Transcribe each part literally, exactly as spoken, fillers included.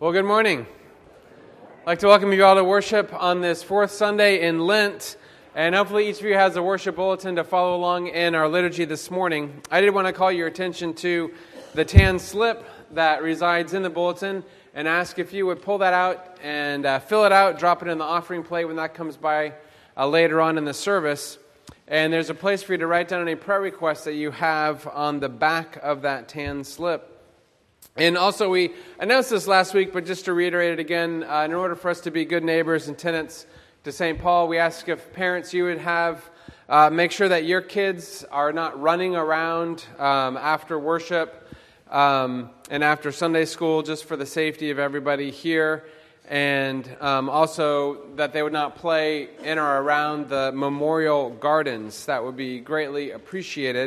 Well, good morning. I'd like to welcome you all to worship on this fourth Sunday in Lent, and hopefully each of you has a worship bulletin to follow along in our liturgy this morning. I did want to call your attention to the tan slip that resides in the bulletin and ask if you would pull that out and uh, fill it out, drop it in the offering plate when that comes by uh, later on in the service. And there's a place for you to write down any prayer requests that you have on the back of that tan slip. And also, we announced this last week, but just to reiterate it again, uh, in order for us to be good neighbors and tenants to Saint Paul, we ask if parents you would have, uh, make sure that your kids are not running around um, after worship um, and after Sunday school, just for the safety of everybody here. And um, also that they would not play in or around the memorial gardens. That would be greatly appreciated.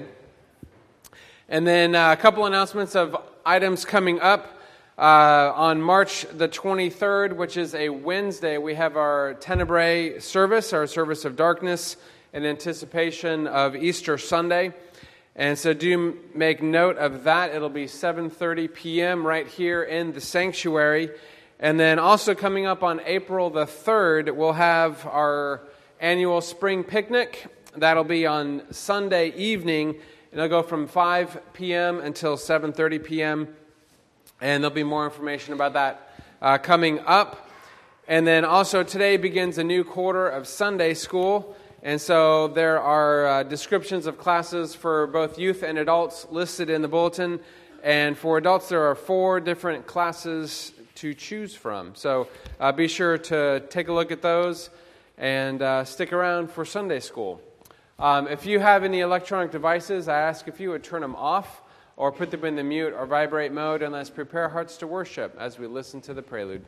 And then uh, a couple announcements of items coming up. Uh, on March the twenty-third, which is a Wednesday, we have our Tenebrae service, our service of darkness, in anticipation of Easter Sunday. And so do make note of that. It'll be seven thirty p.m. right here in the sanctuary. And then also coming up on April the third, we'll have our annual spring picnic. That'll be on Sunday evening. And it'll go from five p.m. until seven thirty p.m. And there'll be more information about that uh, coming up. And then also today begins a new quarter of Sunday school. And so there are uh, descriptions of classes for both youth and adults listed in the bulletin. And for adults, there are four different classes to choose from. So uh, be sure to take a look at those and uh, stick around for Sunday school. Um, if you have any electronic devices, I ask if you would turn them off or put them in the mute or vibrate mode, and let's prepare our hearts to worship as we listen to the prelude.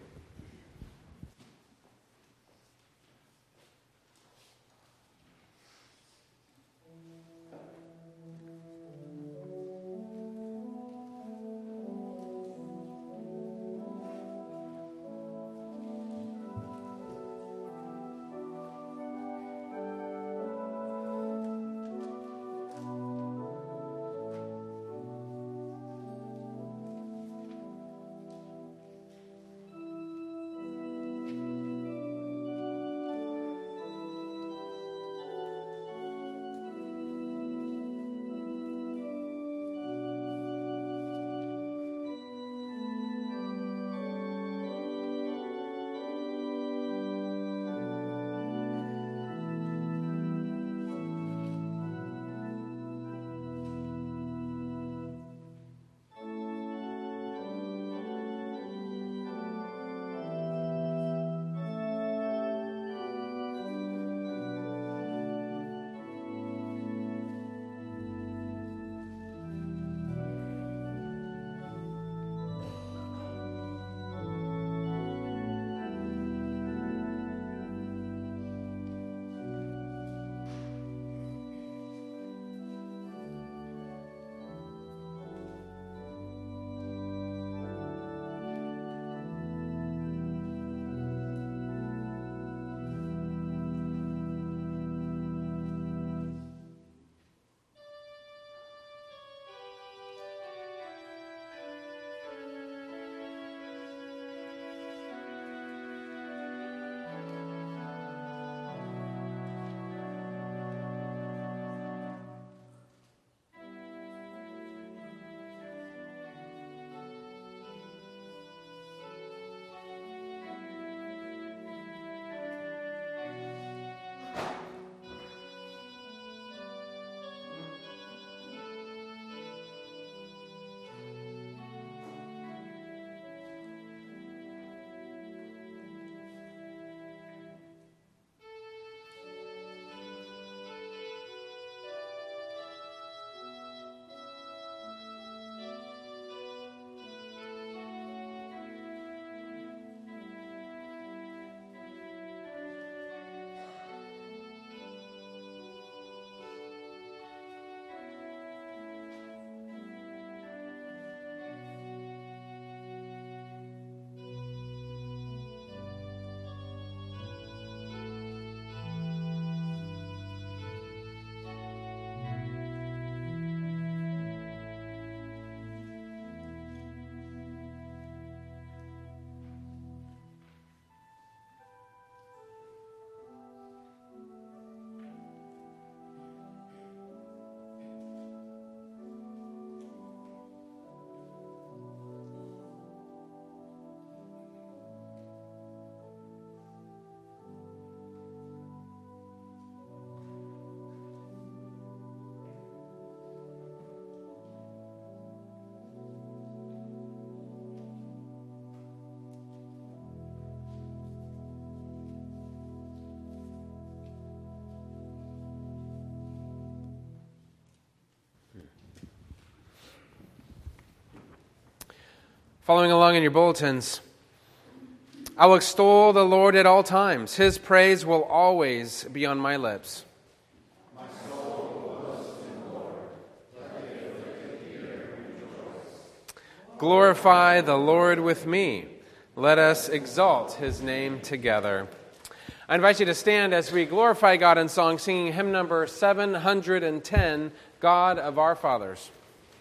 Following along in your bulletins, I will extol the Lord at all times. His praise will always be on my lips. My soul will boast in the Lord. Let the afflicted hear and rejoice. Glorify the Lord with me. Let us exalt his name together. I invite you to stand as we glorify God in song, singing hymn number seven hundred ten, God of Our Fathers.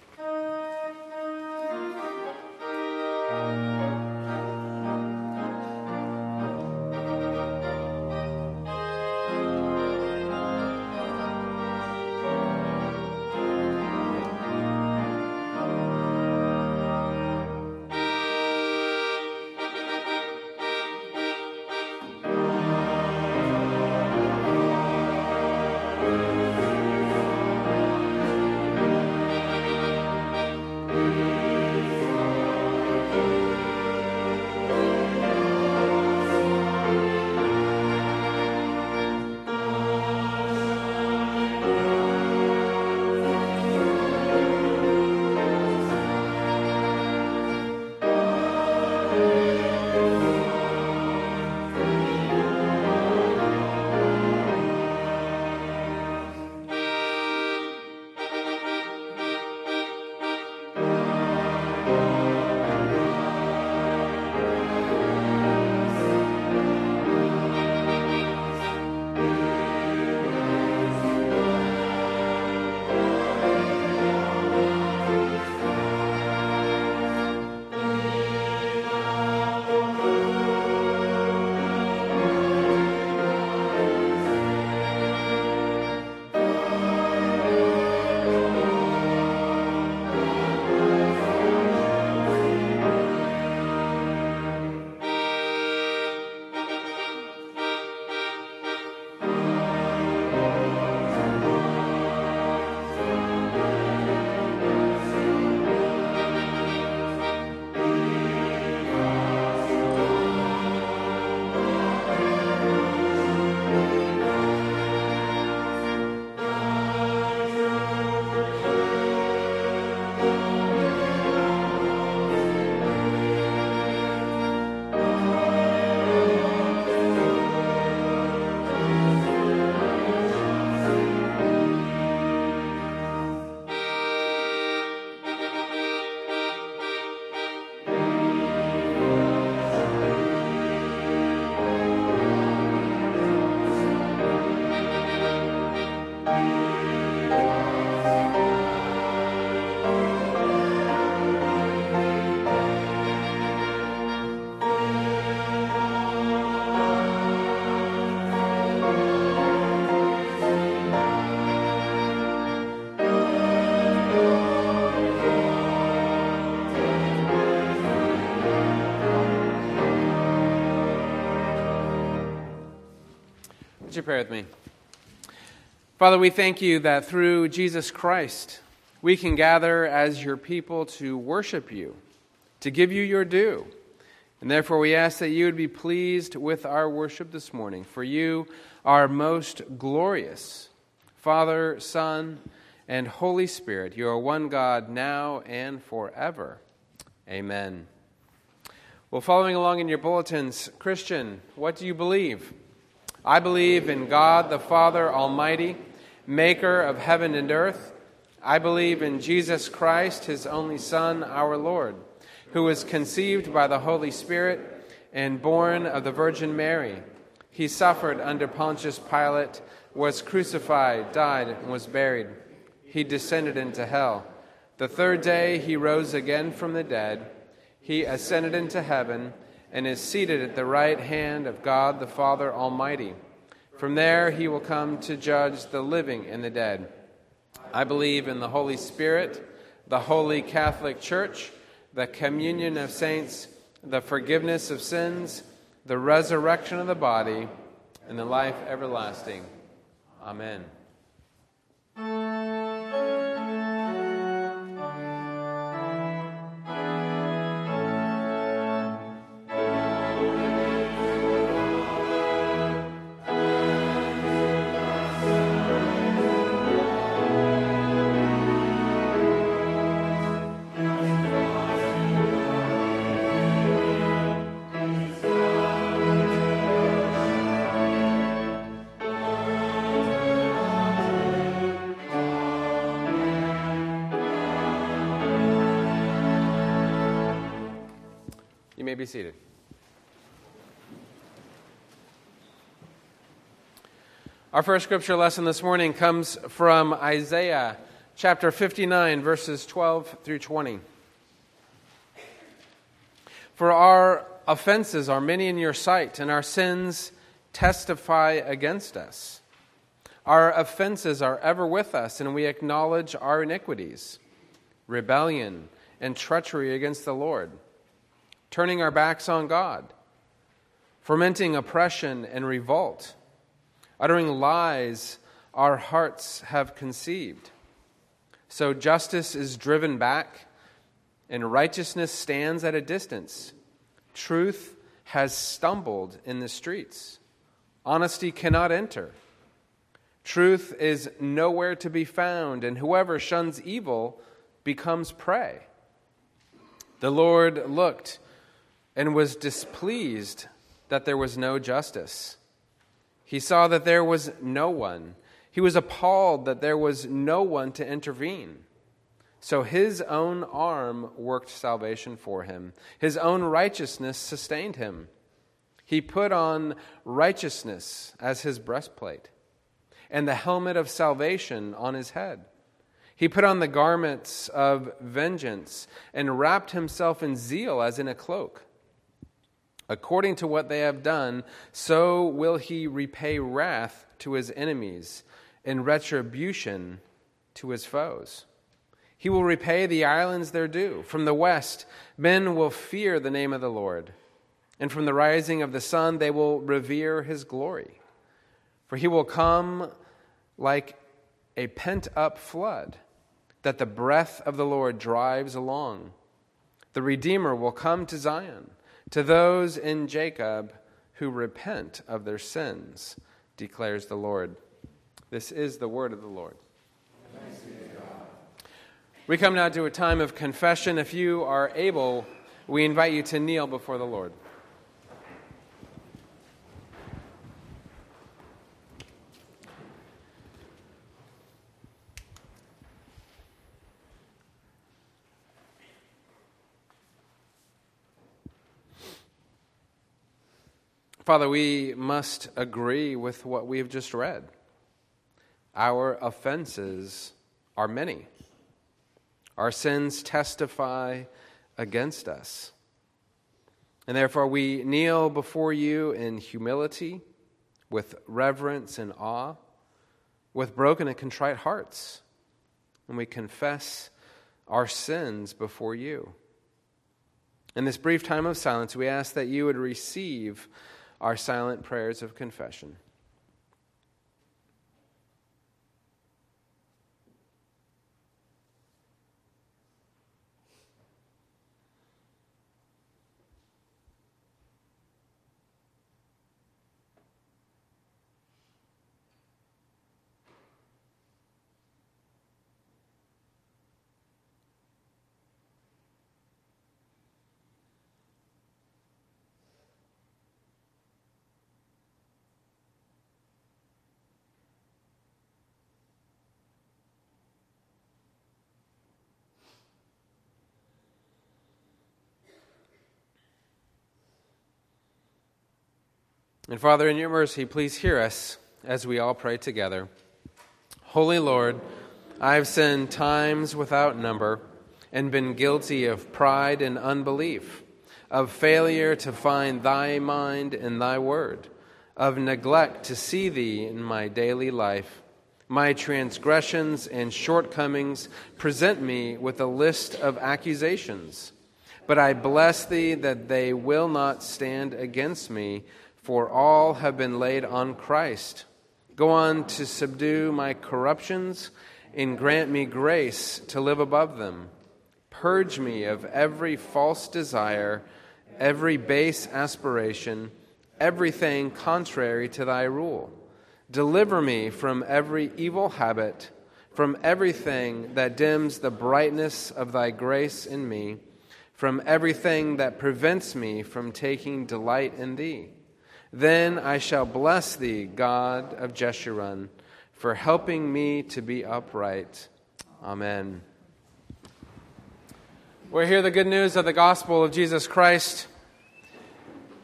Would you pray with me? Father, we thank you that through Jesus Christ, we can gather as your people to worship you, to give you your due. And therefore we ask that you would be pleased with our worship this morning. For you are most glorious, Father, Son, and Holy Spirit. You are one God now and forever. Amen. Well, following along in your bulletins, Christian, what do you believe? I believe in God the Father Almighty, maker of heaven and earth. I believe in Jesus Christ, his only Son, our Lord, who was conceived by the Holy Spirit and born of the Virgin Mary. He suffered under Pontius Pilate, was crucified, died, and was buried. He descended into hell. The third day he rose again from the dead. He ascended into heaven and is seated at the right hand of God the Father Almighty. From there he will come to judge the living and the dead. I believe in the Holy Spirit, the Holy Catholic Church, the communion of saints, the forgiveness of sins, the resurrection of the body, and the life everlasting. Amen. may be seated. Our first scripture lesson this morning comes from Isaiah chapter fifty-nine, verses twelve through twenty. For our offenses are many in your sight, and our sins testify against us. Our offenses are ever with us, and we acknowledge our iniquities, rebellion, and treachery against the Lord, turning our backs on God, fomenting oppression and revolt, uttering lies our hearts have conceived. So justice is driven back, and righteousness stands at a distance. Truth has stumbled in the streets. Honesty cannot enter. Truth is nowhere to be found, and whoever shuns evil becomes prey. The Lord looked and was displeased that there was no justice. He saw that there was no one. He was appalled that there was no one to intervene. So his own arm worked salvation for him. His own righteousness sustained him. He put on righteousness as his breastplate, and the helmet of salvation on his head. He put on the garments of vengeance and wrapped himself in zeal as in a cloak. According to what they have done, so will he repay wrath to his enemies and retribution to his foes. He will repay the islands their due. From the west, men will fear the name of the Lord, and from the rising of the sun they will revere his glory. For he will come like a pent-up flood that the breath of the Lord drives along. The Redeemer will come to Zion, to those in Jacob who repent of their sins, declares the Lord. This is the word of the Lord. Thanks be to God. We come now to a time of confession. If you are able, we invite you to kneel before the Lord. Father, we must agree with what we've just read. Our offenses are many. Our sins testify against us. And therefore we kneel before you in humility, with reverence and awe, with broken and contrite hearts. And we confess our sins before you. In this brief time of silence, we ask that you would receive our silent prayers of confession. And Father, in your mercy, please hear us as we all pray together. Holy Lord, I have sinned times without number and been guilty of pride and unbelief, of failure to find thy mind in thy word, of neglect to see thee in my daily life. My transgressions and shortcomings present me with a list of accusations, but I bless thee that they will not stand against me, for all have been laid on Christ. Go on to subdue my corruptions and grant me grace to live above them. Purge me of every false desire, every base aspiration, everything contrary to thy rule. Deliver me from every evil habit, from everything that dims the brightness of thy grace in me, from everything that prevents me from taking delight in thee. Then I shall bless thee, God of Jeshurun, for helping me to be upright. Amen. We hear the good news of the gospel of Jesus Christ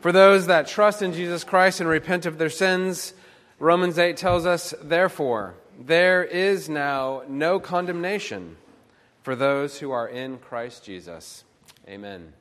For those that trust in Jesus Christ and repent of their sins, Romans eight tells us, therefore, there is now no condemnation for those who are in Christ Jesus. Amen.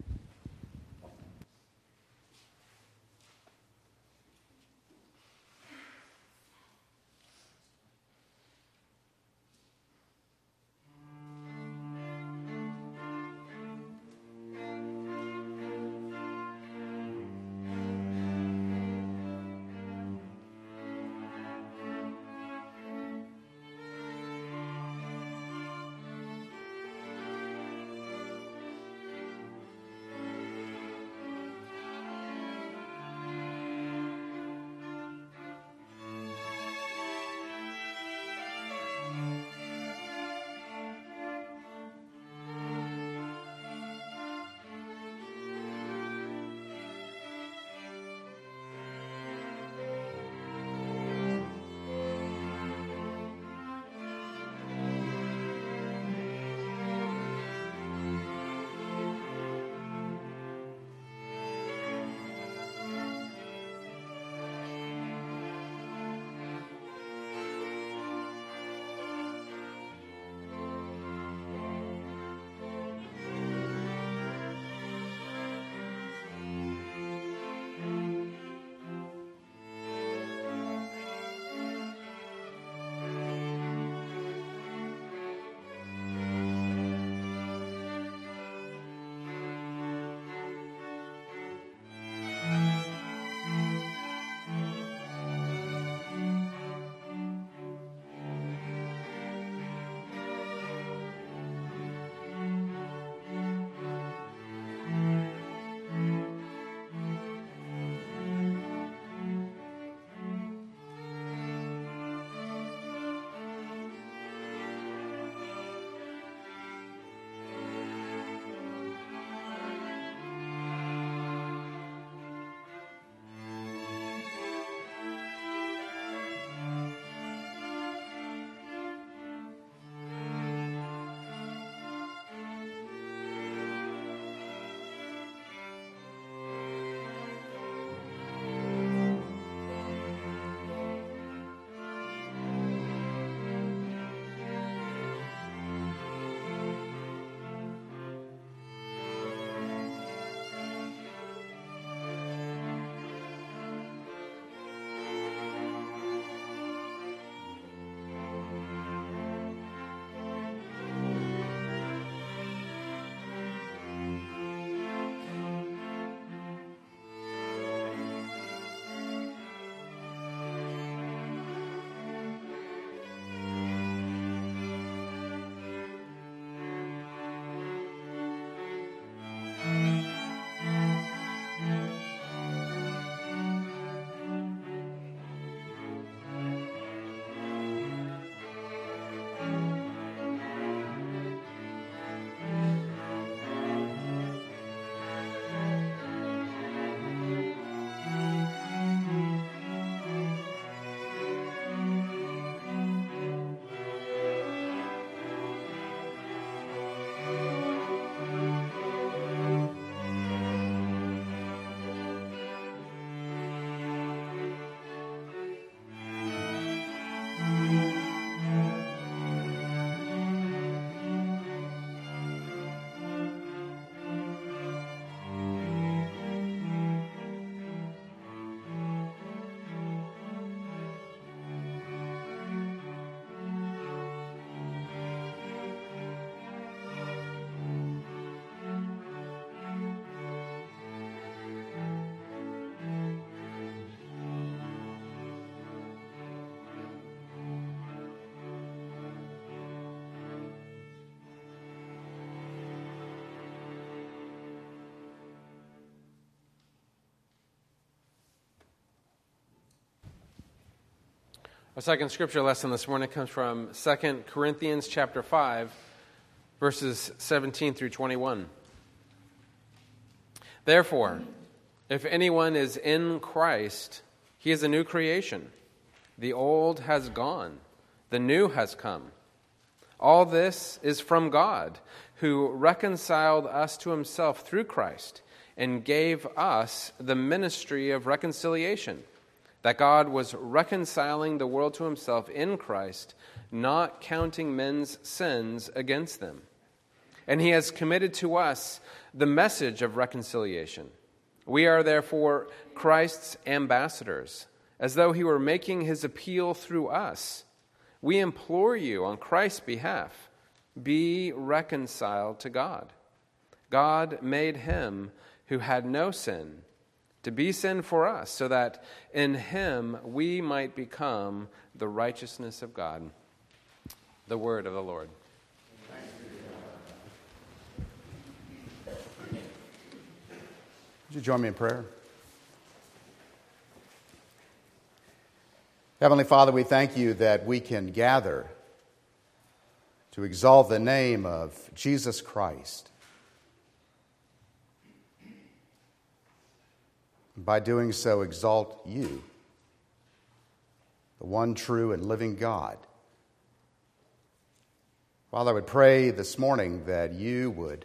Our second scripture lesson this morning comes from Second Corinthians chapter five, verses seventeen through twenty-one. Therefore, if anyone is in Christ, he is a new creation. The old has gone, the new has come. All this is from God, who reconciled us to himself through Christ and gave us the ministry of reconciliation, that God was reconciling the world to himself in Christ, not counting men's sins against them. And he has committed to us the message of reconciliation. We are therefore Christ's ambassadors, as though he were making his appeal through us. We implore you on Christ's behalf, be reconciled to God. God made him who had no sin to be sin for us, so that in him we might become the righteousness of God. The word of the Lord. Would you join me in prayer? Heavenly Father, we thank you that we can gather to exalt the name of Jesus Christ. And by doing so, exalt you, the one true and living God. Father, I would pray this morning that you would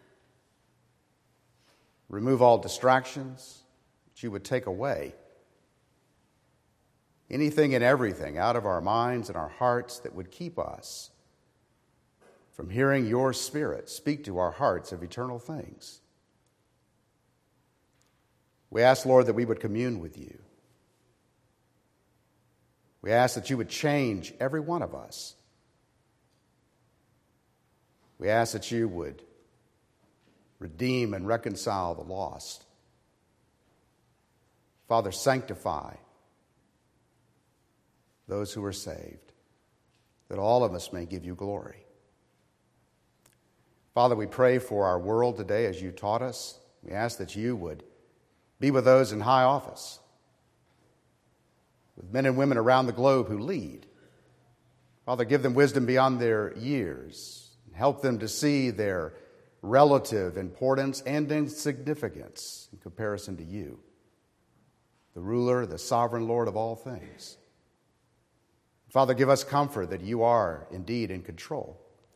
remove all distractions, that you would take away anything and everything out of our minds and our hearts that would keep us from hearing your Spirit speak to our hearts of eternal things. We ask, Lord, that we would commune with you. We ask that you would change every one of us. We ask that you would redeem and reconcile the lost. Father, sanctify those who are saved, that all of us may give you glory. Father, we pray for our world today as you taught us. We ask that you would be with those in high office, with men and women around the globe who lead. Father, give them wisdom beyond their years, and help them to see their relative importance and insignificance in comparison to you, the ruler, the sovereign Lord of all things. Father, give us comfort that you are indeed in control.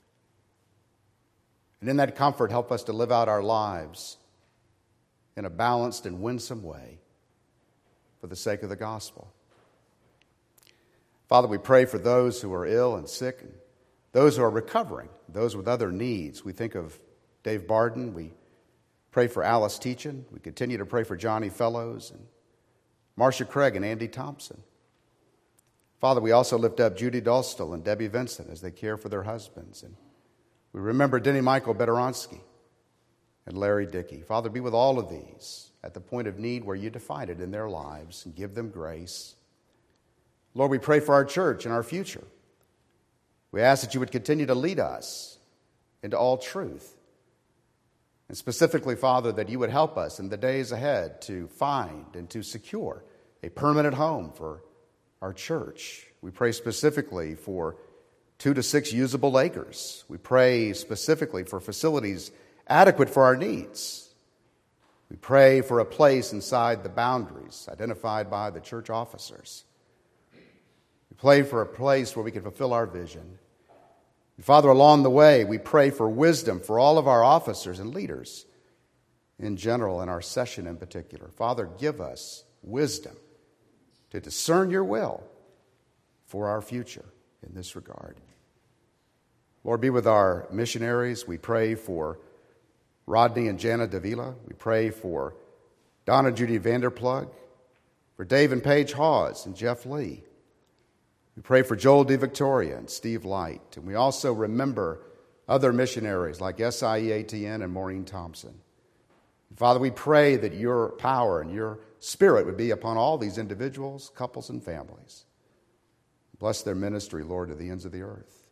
And in that comfort, help us to live out our lives in a balanced and winsome way for the sake of the gospel. Father, we pray for those who are ill and sick, and those who are recovering, those with other needs. We think of Dave Barden. We pray for Alice Teachin. We continue to pray for Johnny Fellows and Marcia Craig and Andy Thompson. Father, we also lift up Judy Dostal and Debbie Vincent as they care for their husbands. And we remember Denny Michael Bedoronsky and Larry Dickey. Father, be with all of these at the point of need where you define it in their lives and give them grace. Lord, we pray for our church and our future. We ask that you would continue to lead us into all truth. And specifically, Father, that you would help us in the days ahead to find and to secure a permanent home for our church. We pray specifically for two to six usable acres. We pray specifically for facilities adequate for our needs. We pray for a place inside the boundaries identified by the church officers. We pray for a place where we can fulfill our vision. And Father, along the way, we pray for wisdom for all of our officers and leaders in general, and our session in particular. Father, give us wisdom to discern your will for our future in this regard. Lord, be with our missionaries. We pray for Rodney and Jana Davila. We pray for Donna Judy Vanderplug, for Dave and Paige Hawes and Jeff Lee. We pray for Joel DeVictoria and Steve Light. And we also remember other missionaries like S I E A T N and Maureen Thompson. And Father, we pray that your power and your Spirit would be upon all these individuals, couples, and families. Bless their ministry, Lord, to the ends of the earth.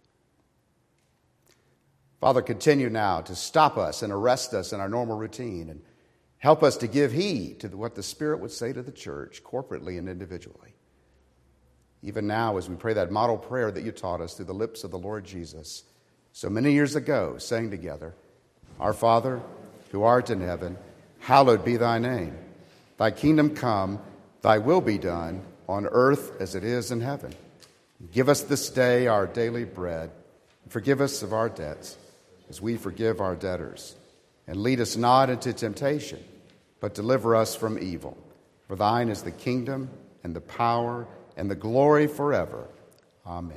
Father, continue now to stop us and arrest us in our normal routine and help us to give heed to what the Spirit would say to the church, corporately and individually. Even now, as we pray that model prayer that you taught us through the lips of the Lord Jesus so many years ago, saying together, Our Father, who art in heaven, hallowed be thy name. Thy kingdom come, thy will be done, on earth as it is in heaven. Give us this day our daily bread, and forgive us of our debts, as we forgive our debtors. And lead us not into temptation, but deliver us from evil. For thine is the kingdom and the power and the glory forever. Amen.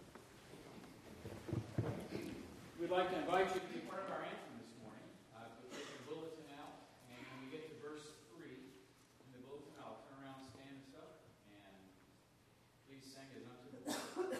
We'd like to invite you to be part of our anthem this morning. Uh, we'll take your bulletin out, and when we get to verse three in the bulletin, I'll turn around, stand us up, and please sing as unto the Lord.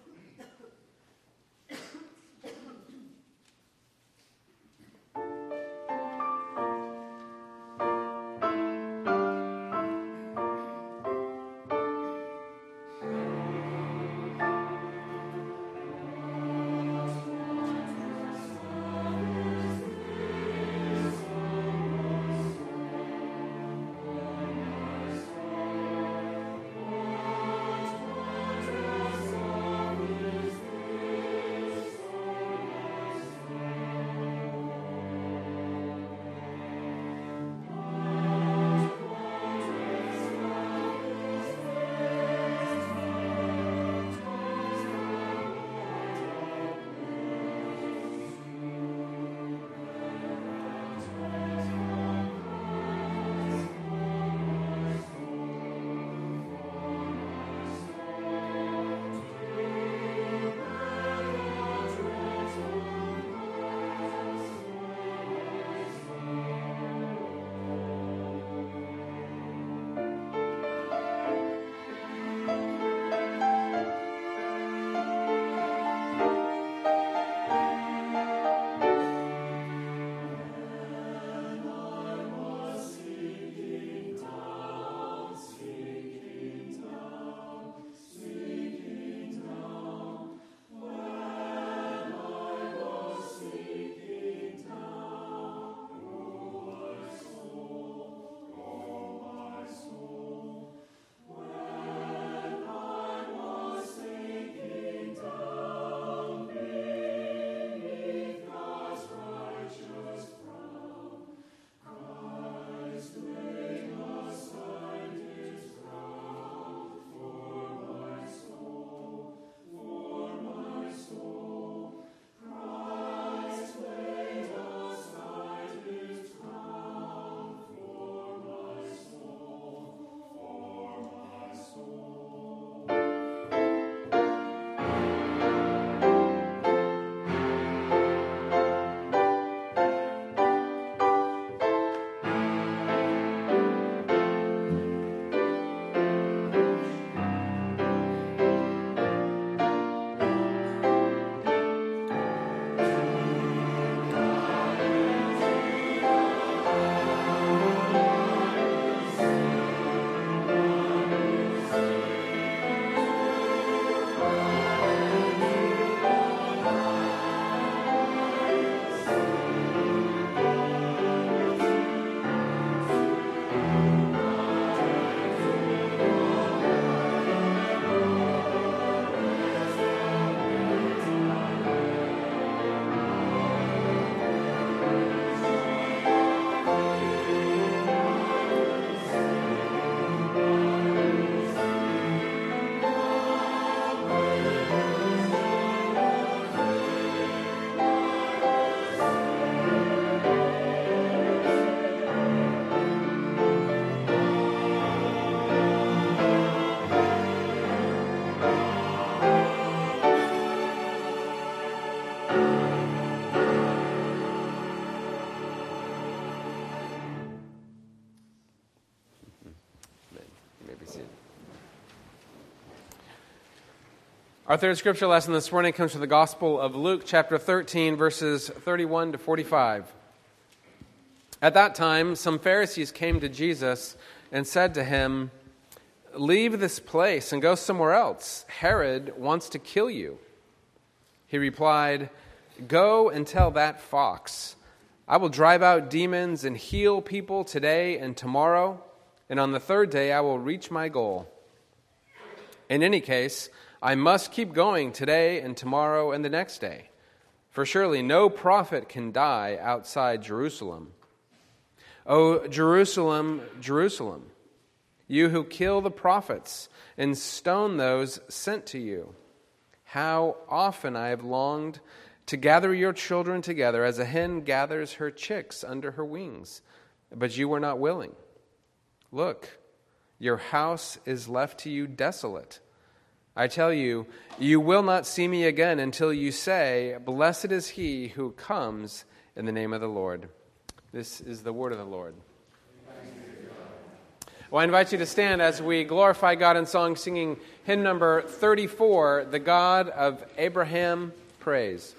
Our third scripture lesson this morning comes from the Gospel of Luke, chapter thirteen, verses thirty-one to forty-five. At that time, some Pharisees came to Jesus and said to him, "Leave this place and go somewhere else. Herod wants to kill you." He replied, "Go and tell that fox, I will drive out demons and heal people today and tomorrow, and on the third day I will reach my goal. In any case, I must keep going today and tomorrow and the next day, for surely no prophet can die outside Jerusalem. O Jerusalem, Jerusalem, you who kill the prophets and stone those sent to you, how often I have longed to gather your children together as a hen gathers her chicks under her wings. But you were not willing. Look, your house is left to you desolate. I tell you, you will not see me again until you say, blessed is he who comes in the name of the Lord. This is the word of the Lord. Well, I invite you to stand as we glorify God in song, singing hymn number thirty-four, The God of Abraham Praise.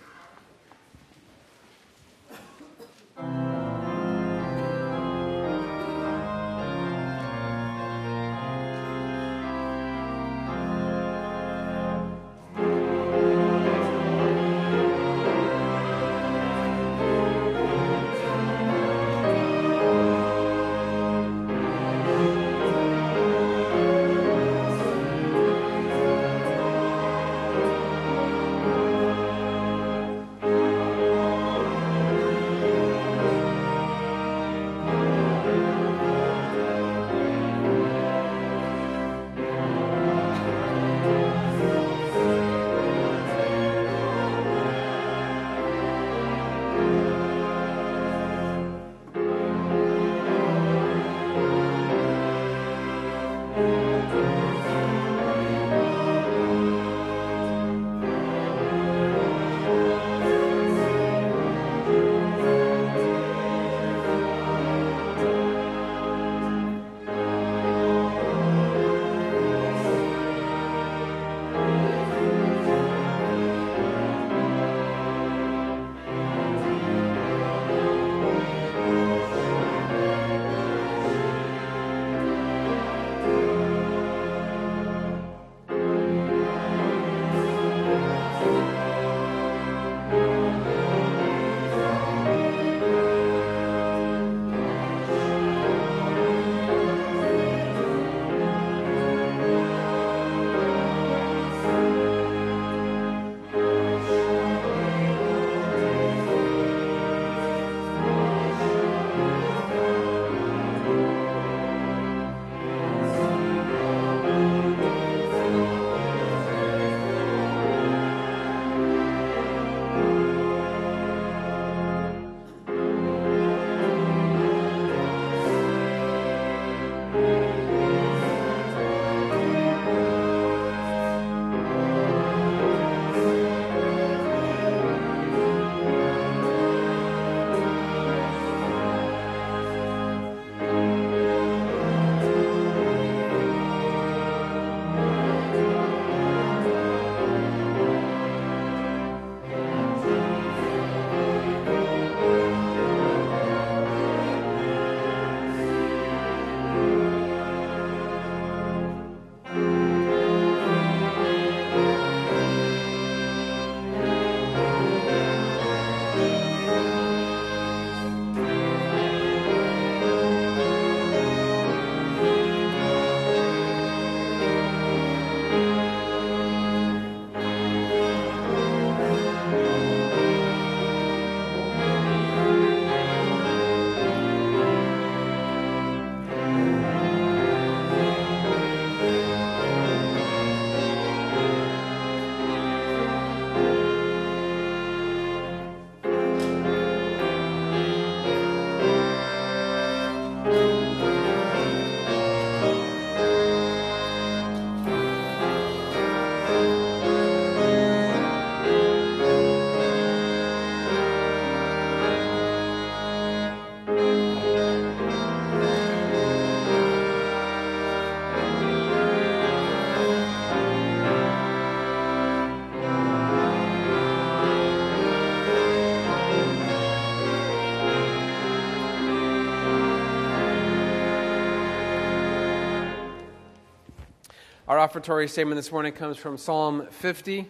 Our offertory statement this morning comes from Psalm fifty.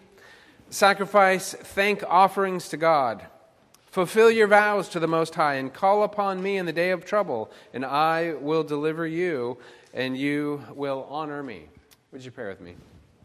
Sacrifice thank offerings to God. Fulfill your vows to the Most High and call upon me in the day of trouble, and I will deliver you, and you will honor me. Would you pray with me?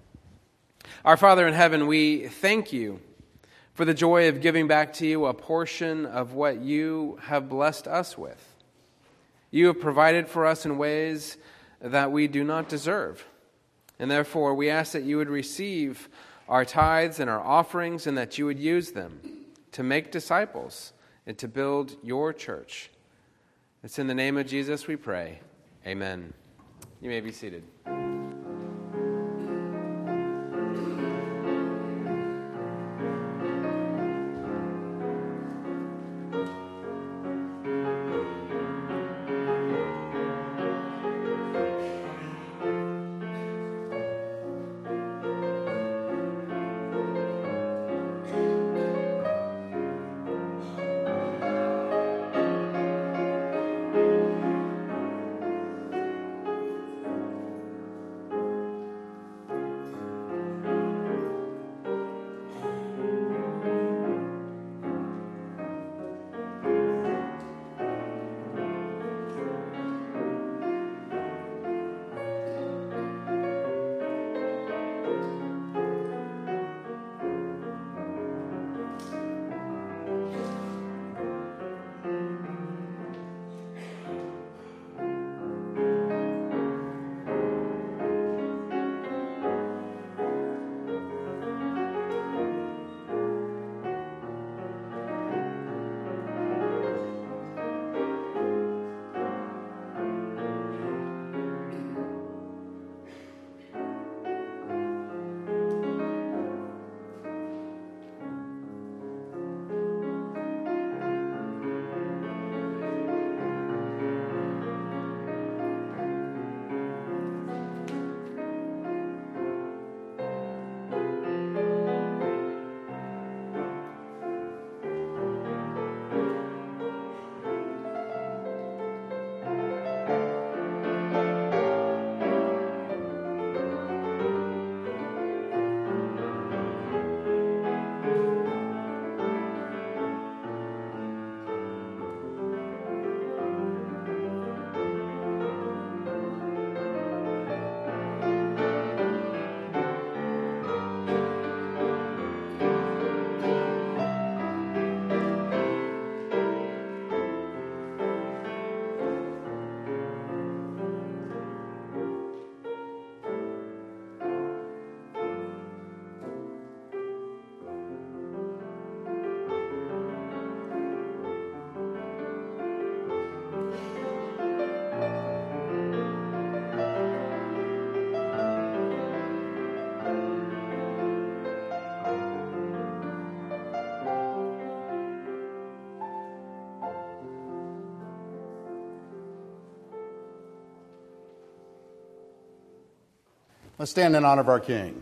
Our Father in heaven, we thank you for the joy of giving back to you a portion of what you have blessed us with. You have provided for us in ways that we do not deserve. And therefore, we ask that you would receive our tithes and our offerings and that you would use them to make disciples and to build your church. It's in the name of Jesus we pray. Amen. You may be seated. Let's stand in honor of our King.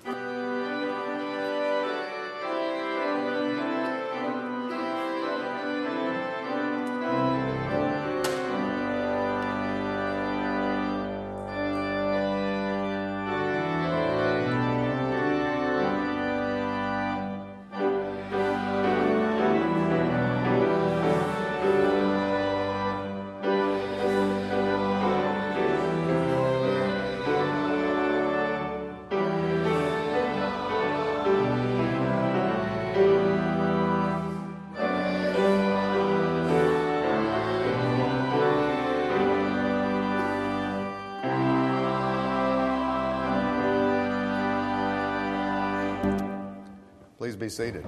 Please be seated.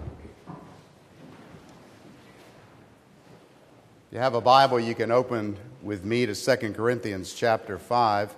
If you have a Bible, you can open with me to Second Corinthians chapter five,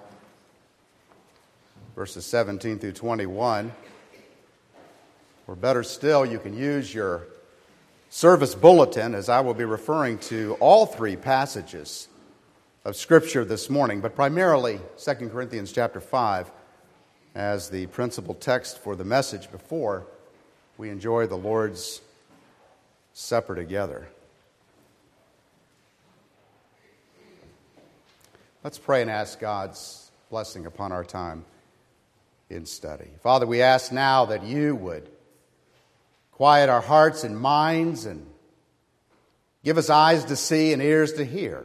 verses seventeen through twenty-one. Or better still, you can use your service bulletin, as I will be referring to all three passages of Scripture this morning, but primarily Second Corinthians chapter five as the principal text for the message before we enjoy the Lord's Supper together. Let's pray and ask God's blessing upon our time in study. Father, we ask now that you would quiet our hearts and minds and give us eyes to see and ears to hear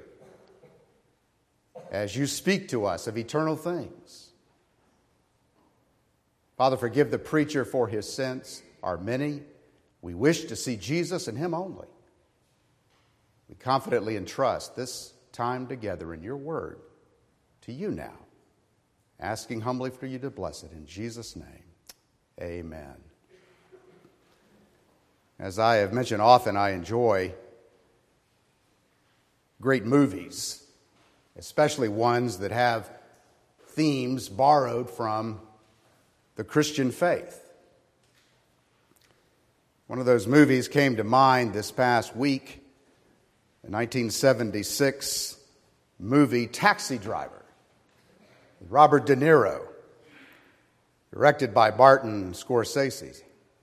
as you speak to us of eternal things. Father, forgive the preacher for his sins are many. We wish to see Jesus and him only. We confidently entrust this time together in your word to you now, asking humbly for you to bless it in Jesus' name. Amen. As I have mentioned often, I enjoy great movies, especially ones that have themes borrowed from the Christian faith. One of those movies came to mind this past week, the nineteen seventy-six movie Taxi Driver, with Robert De Niro, directed by Martin Scorsese.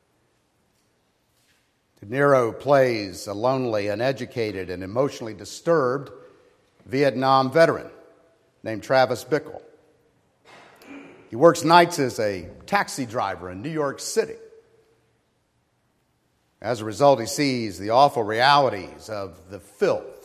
De Niro plays a lonely, uneducated, and emotionally disturbed Vietnam veteran named Travis Bickle. He works nights as a taxi driver in New York City. As a result, he sees the awful realities of the filth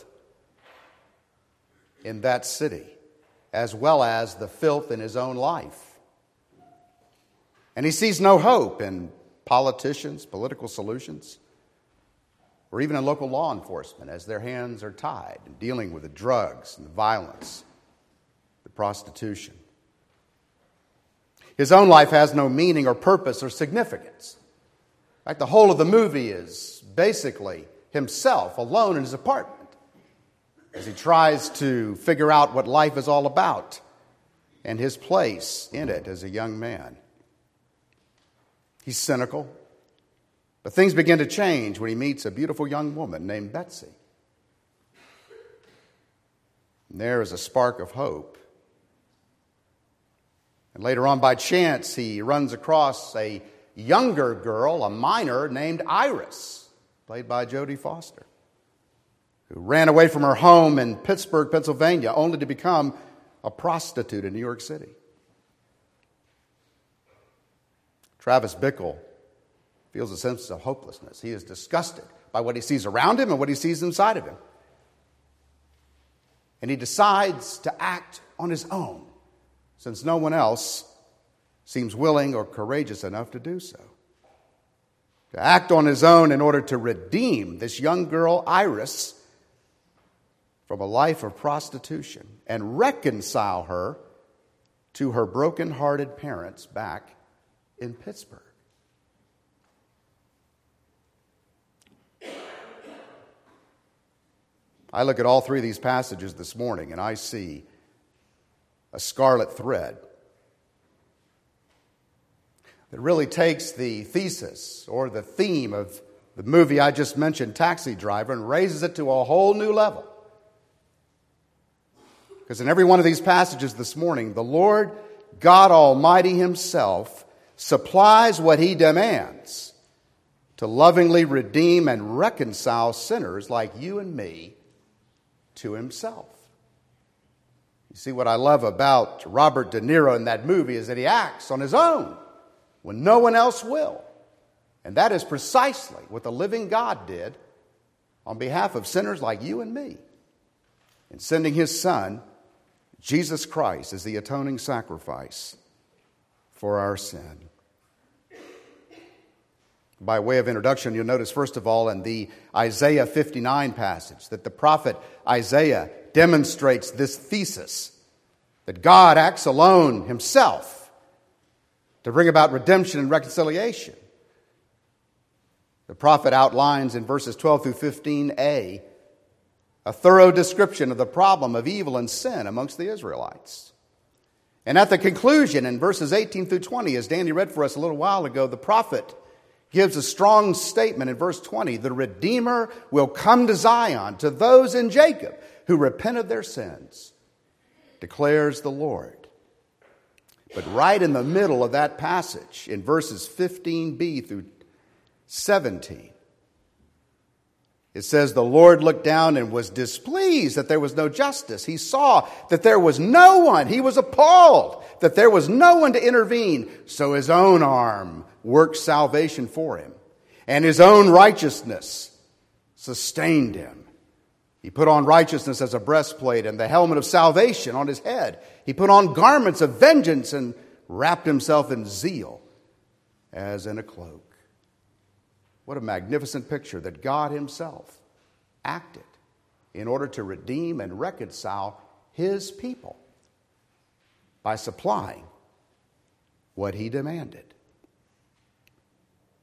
in that city, as well as the filth in his own life. And he sees no hope in politicians, political solutions, or even in local law enforcement, as their hands are tied in dealing with the drugs and the violence, the prostitution. His own life has no meaning or purpose or significance. In fact, the whole of the movie is basically himself alone in his apartment as he tries to figure out what life is all about and his place in it as a young man. He's cynical, but things begin to change when he meets a beautiful young woman named Betsy. And there is a spark of hope. And later on, by chance, he runs across a younger girl, a minor named Iris, played by Jodie Foster, who ran away from her home in Pittsburgh, Pennsylvania, only to become a prostitute in New York City. Travis Bickle feels a sense of hopelessness. He is disgusted by what he sees around him and what he sees inside of him. And he decides to act on his own, since no one else seems willing or courageous enough to do so. To act on his own in order to redeem this young girl, Iris, from a life of prostitution and reconcile her to her broken-hearted parents back in Pittsburgh. I look at all three of these passages this morning and I see a scarlet thread that really takes the thesis or the theme of the movie I just mentioned, Taxi Driver, and raises it to a whole new level. Because in every one of these passages this morning, the Lord God Almighty Himself supplies what He demands to lovingly redeem and reconcile sinners like you and me to Himself. You see, what I love about Robert De Niro in that movie is that he acts on his own when no one else will. And that is precisely what the living God did on behalf of sinners like you and me in sending His Son, Jesus Christ, as the atoning sacrifice for our sin. By way of introduction, you'll notice, first of all, in the Isaiah fifty-nine passage, that the prophet Isaiah demonstrates this thesis that God acts alone Himself to bring about redemption and reconciliation. The prophet outlines in verses twelve through fifteen a a thorough description of the problem of evil and sin amongst the Israelites. And at the conclusion, in verses eighteen through twenty, as Danny read for us a little while ago, the prophet gives a strong statement in verse twenty. The Redeemer will come to Zion, to those in Jacob who repent of their sins, declares the Lord. But right in the middle of that passage, in verses fifteen b through seventeen, it says, the Lord looked down and was displeased that there was no justice. He saw that there was no one. He was appalled that there was no one to intervene. So His own arm worked salvation for Him, and His own righteousness sustained Him. He put on righteousness as a breastplate and the helmet of salvation on His head. He put on garments of vengeance and wrapped Himself in zeal as in a cloak. What a magnificent picture that God Himself acted in order to redeem and reconcile His people by supplying what He demanded.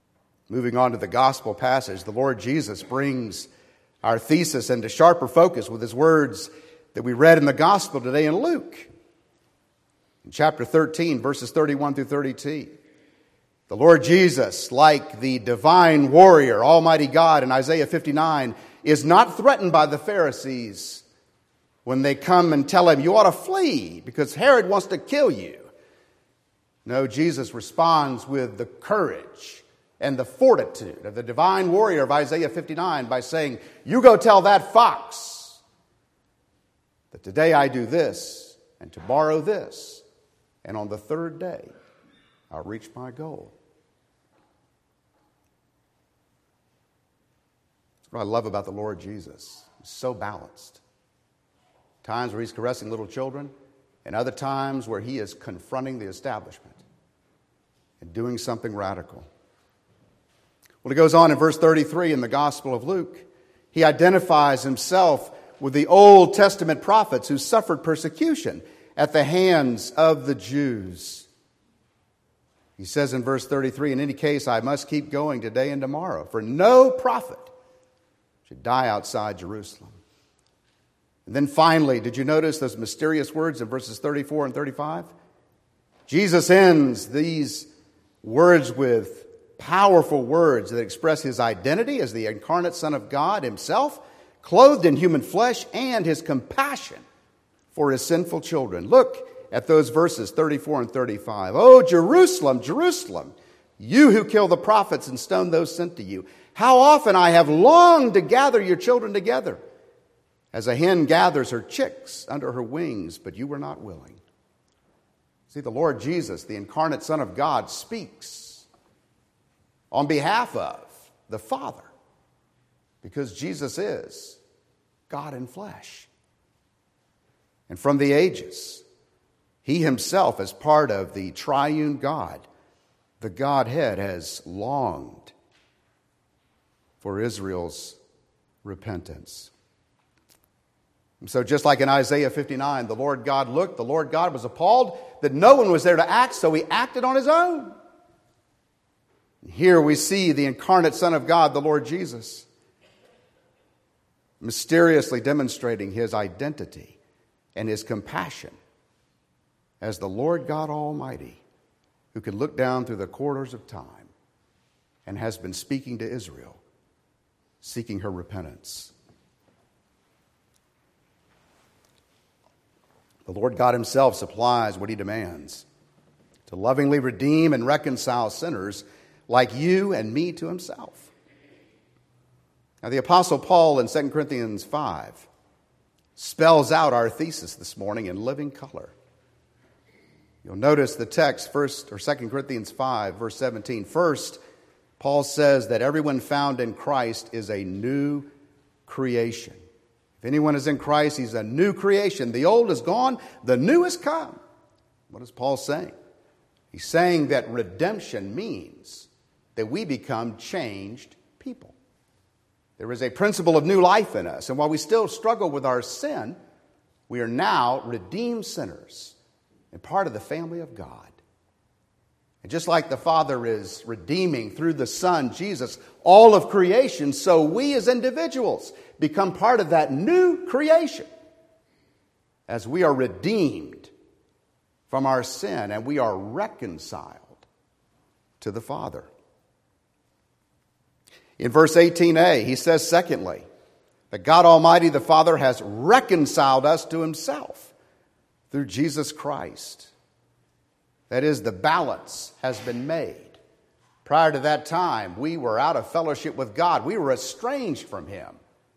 Moving on to the gospel passage, the Lord Jesus brings our thesis into sharper focus with his words that we read in the gospel today in Luke. In chapter thirteen, verses thirty-one through thirty-two, the Lord Jesus, like the divine warrior, Almighty God in Isaiah fifty-nine, is not threatened by the Pharisees when they come and tell him, you ought to flee because Herod wants to kill you. No, Jesus responds with the courage and the fortitude of the divine warrior of Isaiah fifty-nine by saying, you go tell that fox that today I do this and tomorrow this, and on the third day I'll reach my goal. That's what I love about the Lord Jesus. He's so balanced. Times where he's caressing little children, and other times where he is confronting the establishment and doing something radical. Well, it goes on in verse thirty-three in the Gospel of Luke. He identifies himself with the Old Testament prophets who suffered persecution at the hands of the Jews. He says in verse thirty-three, in any case, I must keep going today and tomorrow, for no prophet should die outside Jerusalem. And then finally, did you notice those mysterious words in verses thirty-four and thirty-five? Jesus ends these words with powerful words that express his identity as the incarnate Son of God himself, clothed in human flesh, and his compassion for his sinful children. Look at those verses thirty-four and thirty-five. Oh, Jerusalem, Jerusalem, you who kill the prophets and stone those sent to you. How often I have longed to gather your children together, as a hen gathers her chicks under her wings, but you were not willing. See, the Lord Jesus, the incarnate Son of God, speaks on behalf of the Father, because Jesus is God in flesh. And from the ages, he himself, as part of the triune God, the Godhead, has longed for Israel's repentance. And so just like in Isaiah fifty-nine, the Lord God looked, the Lord God was appalled that no one was there to act, so he acted on his own. Here we see the incarnate Son of God, the Lord Jesus, mysteriously demonstrating his identity and his compassion as the Lord God Almighty, who can look down through the corridors of time and has been speaking to Israel, seeking her repentance. The Lord God himself supplies what he demands to lovingly redeem and reconcile sinners like you and me to himself. Now, the Apostle Paul in Second Corinthians five spells out our thesis this morning in living color. You'll notice the text, first or Second Corinthians five, verse seventeen. First, Paul says that everyone found in Christ is a new creation. If anyone is in Christ, he's a new creation. The old is gone, the new has come. What is Paul saying? He's saying that redemption means that we become changed people. There is a principle of new life in us, and while we still struggle with our sin, we are now redeemed sinners and part of the family of God. And just like the Father is redeeming through the Son, Jesus, all of creation, so we as individuals become part of that new creation as we are redeemed from our sin and we are reconciled to the Father. In verse eighteen a, he says, secondly, that God Almighty the Father has reconciled us to himself through Jesus Christ. That is, the balance has been made. Prior to that time, we were out of fellowship with God. We were estranged from him.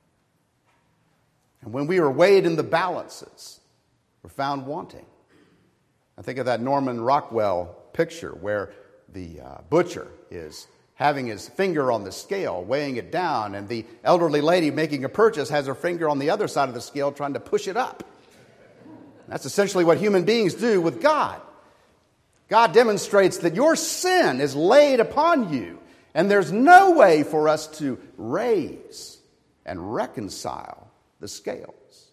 And when we were weighed in the balances, we're found wanting. I think of that Norman Rockwell picture where the uh, butcher is having his finger on the scale, weighing it down, and the elderly lady making a purchase has her finger on the other side of the scale trying to push it up. That's essentially what human beings do with God. God demonstrates that your sin is laid upon you, and there's no way for us to raise and reconcile the scales.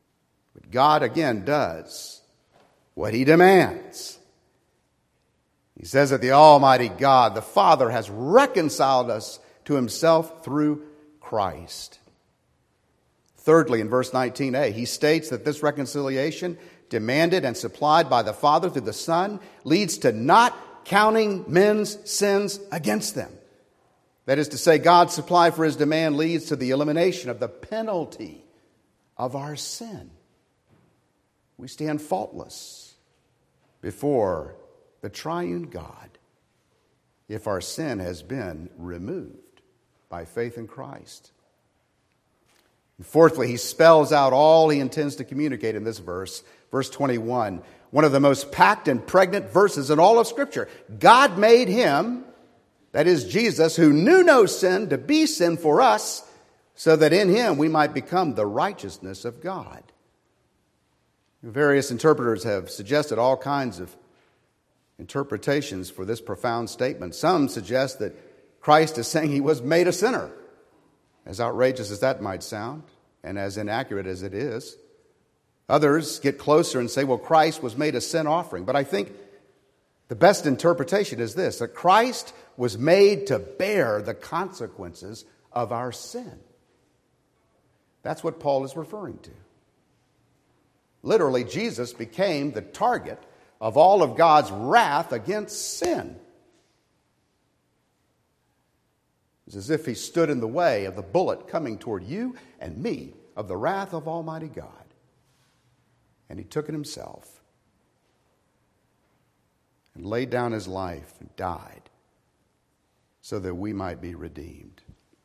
But God again does what he demands. He says that the Almighty God, the Father, has reconciled us to himself through Christ. Thirdly, in verse nineteen a, he states that this reconciliation, demanded and supplied by the Father through the Son, leads to not counting men's sins against them. That is to say, God's supply for his demand leads to the elimination of the penalty of our sin. We stand faultless before the triune God if our sin has been removed by faith in Christ. And fourthly, he spells out all he intends to communicate in this verse. Verse twenty-one, one of the most packed and pregnant verses in all of Scripture. God made him, that is Jesus, who knew no sin, to be sin for us, so that in him we might become the righteousness of God. Various interpreters have suggested all kinds of interpretations for this profound statement. Some suggest that Christ is saying he was made a sinner. As outrageous as that might sound, and as inaccurate as it is. Others get closer and say, well, Christ was made a sin offering. But I think the best interpretation is this, that Christ was made to bear the consequences of our sin. That's what Paul is referring to. Literally, Jesus became the target of all of God's wrath against sin. It's as if he stood in the way of the bullet coming toward you and me of the wrath of Almighty God. And he took it himself and laid down his life and died so that we might be redeemed.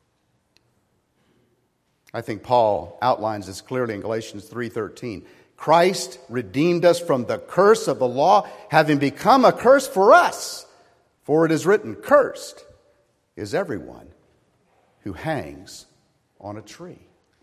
I think Paul outlines this clearly in Galatians three thirteen. Christ redeemed us from the curse of the law, having become a curse for us. For it is written, cursed is everyone who hangs on a tree.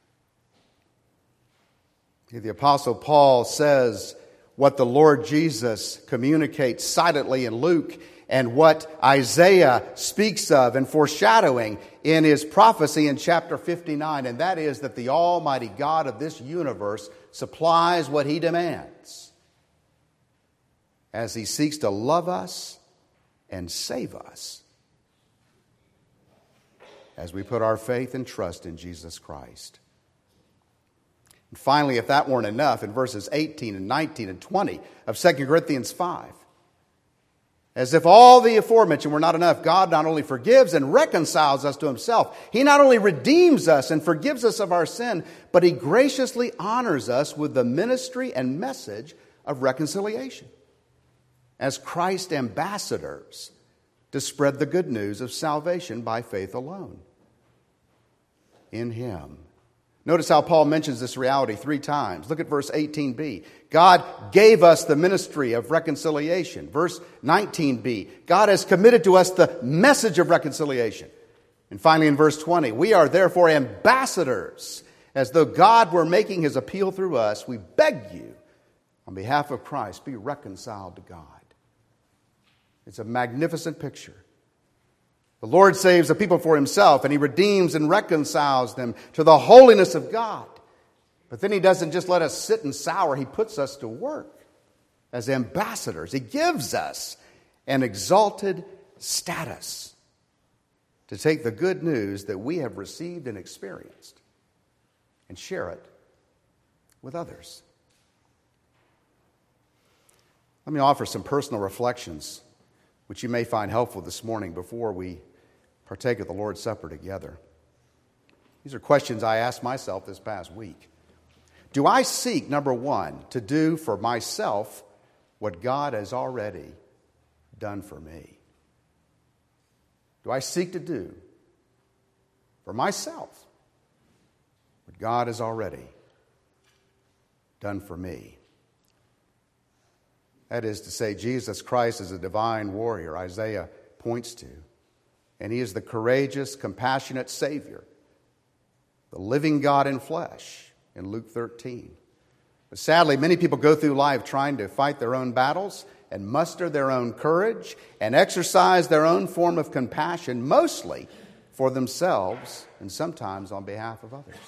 The Apostle Paul says what the Lord Jesus communicates silently in Luke and what Isaiah speaks of and foreshadowing in his prophecy in chapter fifty-nine, and that is that the Almighty God of this universe supplies what he demands as he seeks to love us and save us as we put our faith and trust in Jesus Christ. And finally, if that weren't enough, in verses eighteen and nineteen and twenty of Second Corinthians five, as if all the aforementioned were not enough, God not only forgives and reconciles us to himself, he not only redeems us and forgives us of our sin, but he graciously honors us with the ministry and message of reconciliation as Christ's ambassadors to spread the good news of salvation by faith alone in him. Notice how Paul mentions this reality three times. Look at verse eighteen b. God gave us the ministry of reconciliation. Verse nineteen b. God has committed to us the message of reconciliation. And finally in verse twenty, we are therefore ambassadors. As though God were making his appeal through us, we beg you, on behalf of Christ, be reconciled to God. It's a magnificent picture. The Lord saves the people for himself, and he redeems and reconciles them to the holiness of God. But then he doesn't just let us sit and sour. He puts us to work as ambassadors. He gives us an exalted status to take the good news that we have received and experienced and share it with others. Let me offer some personal reflections which you may find helpful this morning before we partake of the Lord's Supper together. These are questions I asked myself this past week. Do I seek, number one, to do for myself what God has already done for me? Do I seek to do for myself what God has already done for me? That is to say, Jesus Christ is a divine warrior, Isaiah points to. And he is the courageous, compassionate Savior, the living God in flesh in Luke thirteen. But sadly, many people go through life trying to fight their own battles and muster their own courage and exercise their own form of compassion, mostly for themselves and sometimes on behalf of others.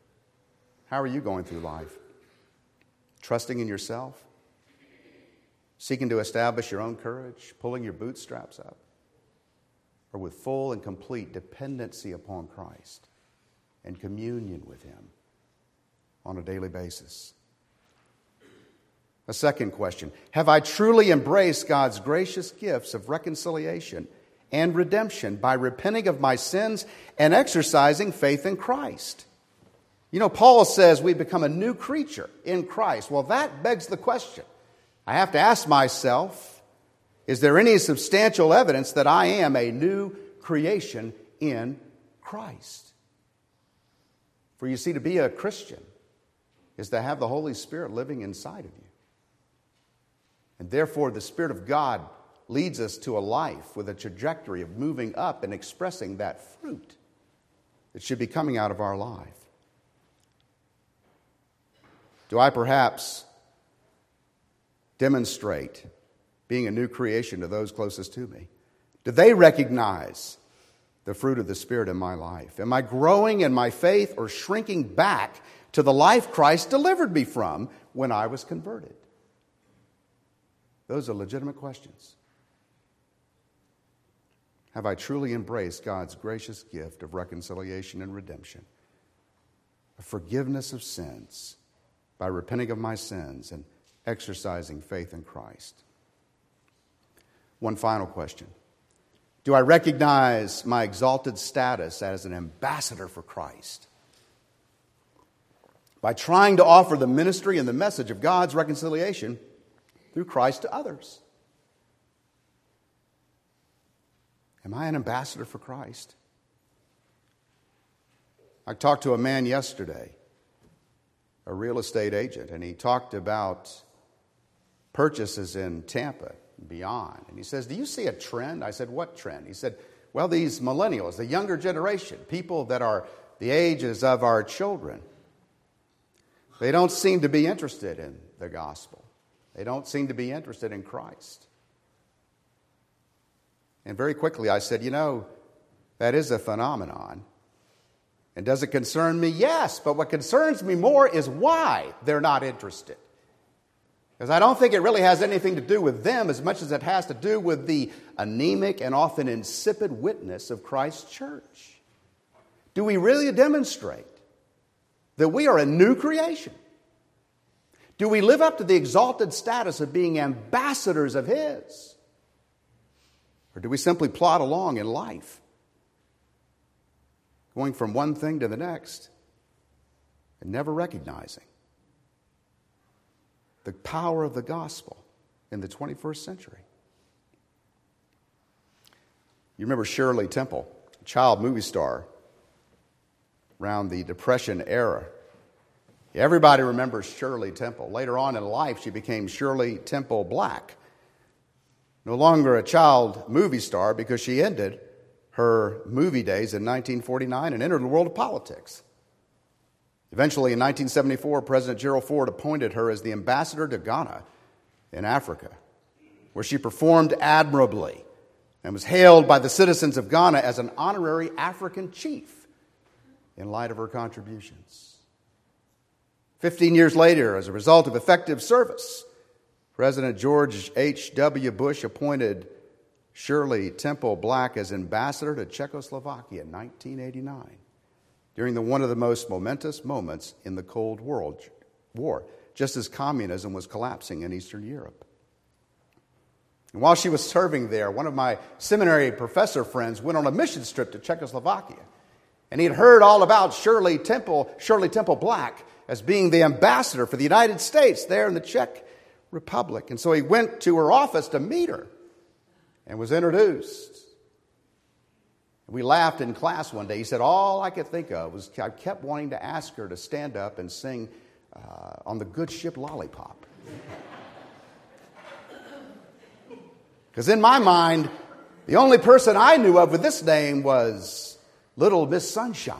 How are you going through life? Trusting in yourself? seeking to establish your own courage, pulling your bootstraps up, or with full and complete dependency upon Christ and communion with Him on a daily basis? A second question, have I truly embraced God's gracious gifts of reconciliation and redemption by repenting of my sins and exercising faith in Christ? You know, Paul says we become a new creature in Christ. Well, that begs the question. I have to ask myself, is there any substantial evidence that I am a new creation in Christ? For you see, to be a Christian is to have the Holy Spirit living inside of you. And therefore, the Spirit of God leads us to a life with a trajectory of moving up and expressing that fruit that should be coming out of our life. Do I perhaps demonstrate being a new creation to those closest to me? Do they recognize the fruit of the Spirit in my life? Am I growing in my faith or shrinking back to the life Christ delivered me from when I was converted? Those are legitimate questions. Have I truly embraced God's gracious gift of reconciliation and redemption, of forgiveness of sins by repenting of my sins and exercising faith in Christ? One final question. Do I recognize my exalted status as an ambassador for Christ by trying to offer the ministry and the message of God's reconciliation through Christ to others? Am I an ambassador for Christ? I talked to a man yesterday, a real estate agent, and he talked about purchases in Tampa and beyond. And he says, do you see a trend? I said, what trend? He said, well, these millennials, the younger generation, people that are the ages of our children, they don't seem to be interested in the gospel. They don't seem to be interested in Christ. And very quickly I said, you know, that is a phenomenon. And does it concern me? Yes, but what concerns me more is why they're not interested. Because I don't think it really has anything to do with them as much as it has to do with the anemic and often insipid witness of Christ's church. Do we really demonstrate that we are a new creation? Do we live up to the exalted status of being ambassadors of His? Or do we simply plod along in life, going from one thing to the next and never recognizing the power of the gospel in the twenty-first century? You remember Shirley Temple, a child movie star around the Depression era. Everybody remembers Shirley Temple. Later on in life, she became Shirley Temple Black. No longer a child movie star because she ended her movie days in nineteen forty-nine and entered the world of politics. Eventually, in nineteen seventy-four, President Gerald Ford appointed her as the ambassador to Ghana in Africa, where she performed admirably and was hailed by the citizens of Ghana as an honorary African chief in light of her contributions. Fifteen years later, as a result of effective service, President George H W Bush appointed Shirley Temple Black as ambassador to Czechoslovakia in nineteen eighty-nine, during the, one of the most momentous moments in the Cold War, just as communism was collapsing in Eastern Europe. And while she was serving there, one of my seminary professor friends went on a mission trip to Czechoslovakia, and he had heard all about Shirley Temple, Shirley Temple Black as being the ambassador for the United States there in the Czech Republic. And so he went to her office to meet her and was introduced. We laughed in class one day. He said, all I could think of was I kept wanting to ask her to stand up and sing uh, on the good ship Lollipop. Because in my mind, the only person I knew of with this name was Little Miss Sunshine.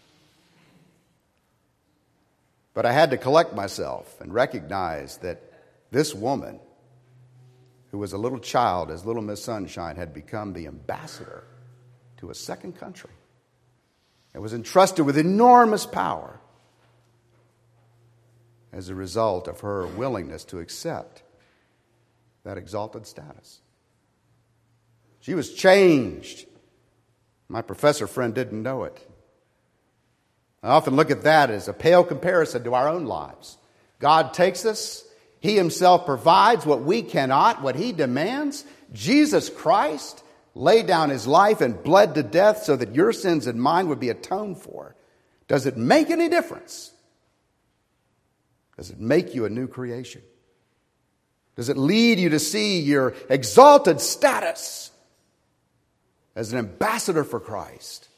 But I had to collect myself and recognize that this woman, who was a little child as Little Miss Sunshine, had become the ambassador to a second country and was entrusted with enormous power as a result of her willingness to accept that exalted status. She was changed. My professor friend didn't know it. I often look at that as a pale comparison to our own lives. God takes us. He himself provides what we cannot, what he demands. Jesus Christ laid down his life and bled to death so that your sins and mine would be atoned for. Does it make any difference? Does it make you a new creation? Does it lead you to see your exalted status as an ambassador for Christ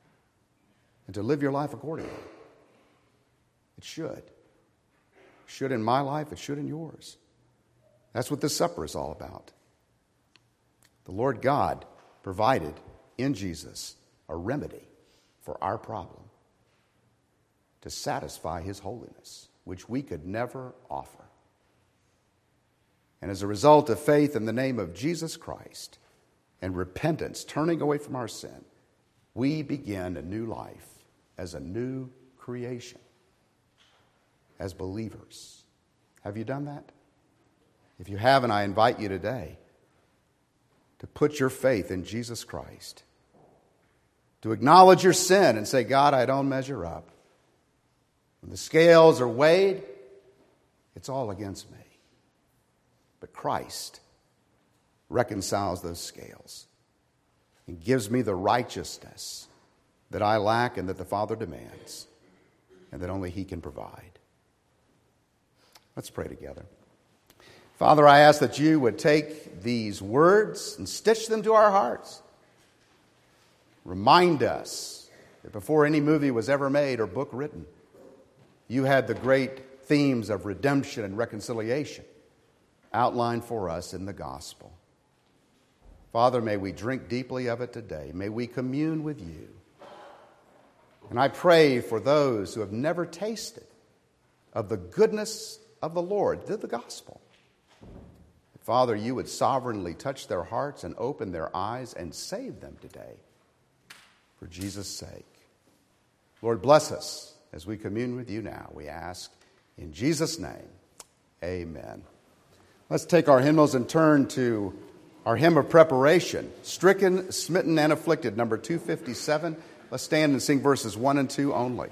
and to live your life accordingly? It should. It should in my life. It should in yours. That's what this supper is all about. The Lord God provided in Jesus a remedy for our problem to satisfy his holiness, which we could never offer. And as a result of faith in the name of Jesus Christ and repentance, turning away from our sin, we begin a new life as a new creation, as believers. Have you done that? If you haven't, I invite you today to put your faith in Jesus Christ, to acknowledge your sin and say, God, I don't measure up. When the scales are weighed, it's all against me. But Christ reconciles those scales and gives me the righteousness that I lack and that the Father demands and that only he can provide. Let's pray together. Father, I ask that you would take these words and stitch them to our hearts. Remind us that before any movie was ever made or book written, you had the great themes of redemption and reconciliation outlined for us in the gospel. Father, may we drink deeply of it today. May we commune with you. And I pray for those who have never tasted of the goodness of the Lord, through the gospel. Father, you would sovereignly touch their hearts and open their eyes and save them today for Jesus' sake. Lord, bless us as we commune with you now, we ask. In Jesus' name, amen. Let's take our hymnals and turn to our hymn of preparation, Stricken, Smitten, and Afflicted, number two fifty-seven. Let's stand and sing verses one and two only.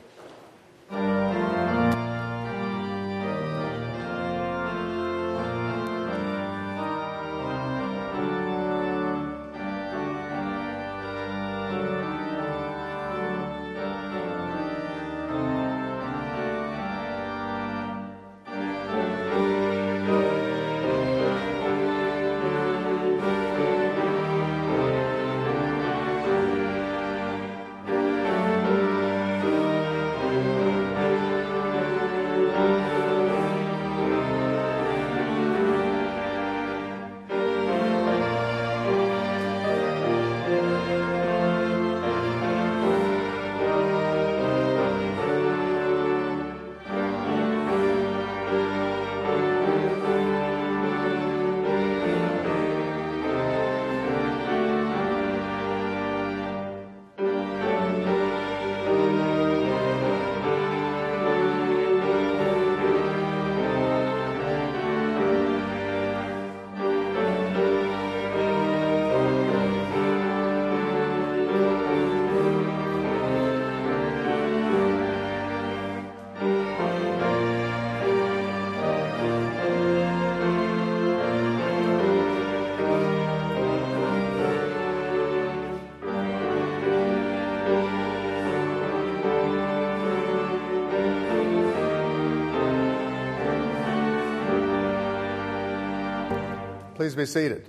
Please be seated.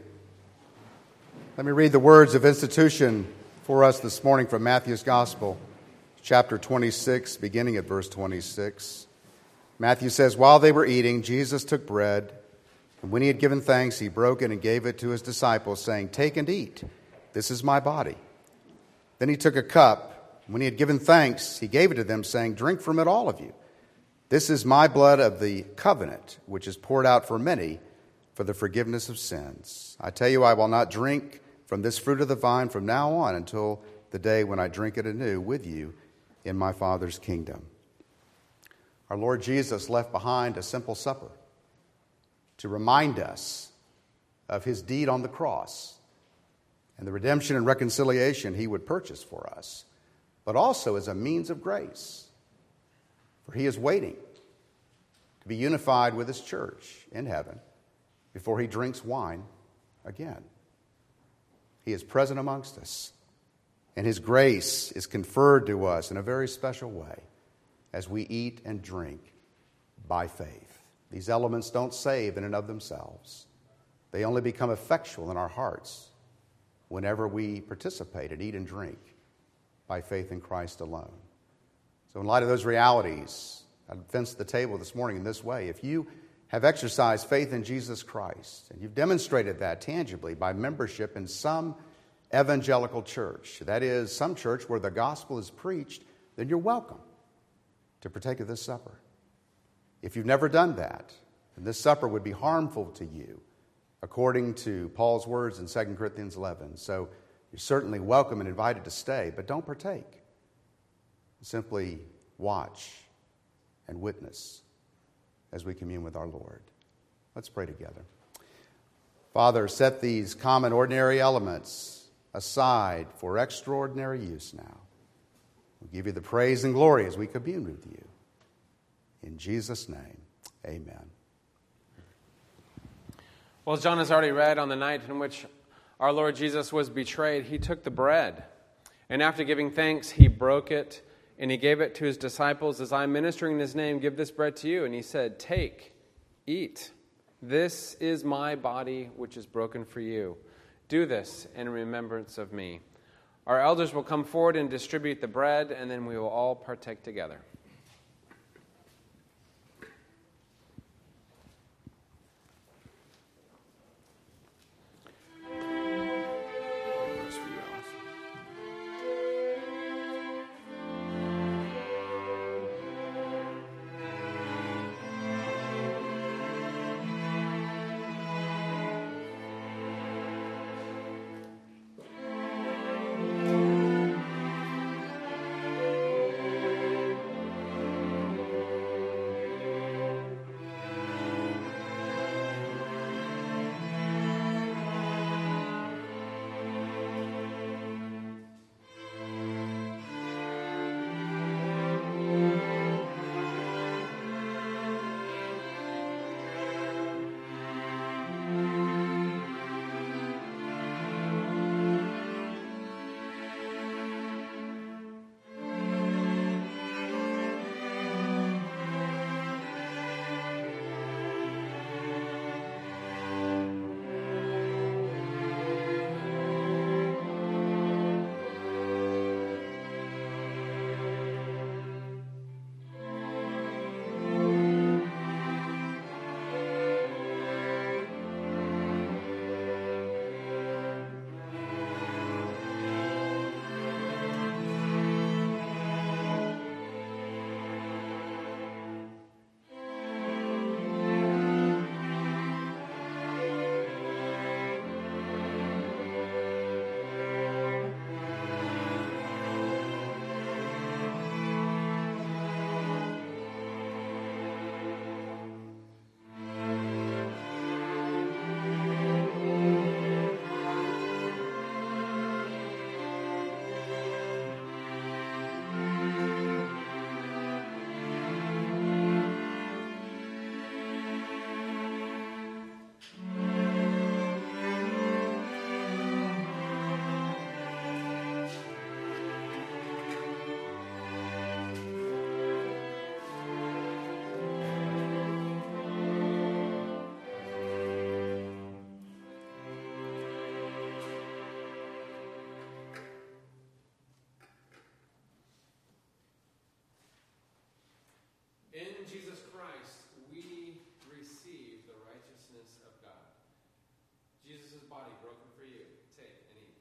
Let me read the words of institution for us this morning from Matthew's Gospel, chapter twenty-six, beginning at verse twenty-six. Matthew says, "While they were eating, Jesus took bread, and when he had given thanks, he broke it and gave it to his disciples, saying, 'Take and eat. This is my body.' Then he took a cup. When he had given thanks, he gave it to them, saying, 'Drink from it, all of you. This is my blood of the covenant, which is poured out for many for the forgiveness of sins. I tell you, I will not drink from this fruit of the vine from now on until the day when I drink it anew with you in my Father's kingdom.'" Our Lord Jesus left behind a simple supper to remind us of his deed on the cross and the redemption and reconciliation he would purchase for us, but also as a means of grace. For he is waiting to be unified with his church in heaven before he drinks wine again. He is present amongst us, and his grace is conferred to us in a very special way as we eat and drink by faith. These elements don't save in and of themselves. They only become effectual in our hearts whenever we participate and eat and drink by faith in Christ alone. So in light of those realities, I'd fence the table this morning in this way. If you have exercised faith in Jesus Christ, and you've demonstrated that tangibly by membership in some evangelical church, that is, some church where the gospel is preached, then you're welcome to partake of this supper. If you've never done that, then this supper would be harmful to you, according to Paul's words in Second Corinthians eleven. So you're certainly welcome and invited to stay, but don't partake. Simply watch and witness as we commune with our Lord. Let's pray together. Father, set these common, ordinary elements aside for extraordinary use now. We give you the praise and glory as we commune with you. In Jesus' name, amen. Well, as John has already read, on the night in which our Lord Jesus was betrayed, he took the bread, and after giving thanks, he broke it, and he gave it to his disciples. As I'm ministering in his name, give this bread to you. And he said, take, eat. This is my body, which is broken for you. Do this in remembrance of me. Our elders will come forward and distribute the bread, and then we will all partake together. In Jesus Christ, we receive the righteousness of God. Jesus' body broken for you. Take and eat.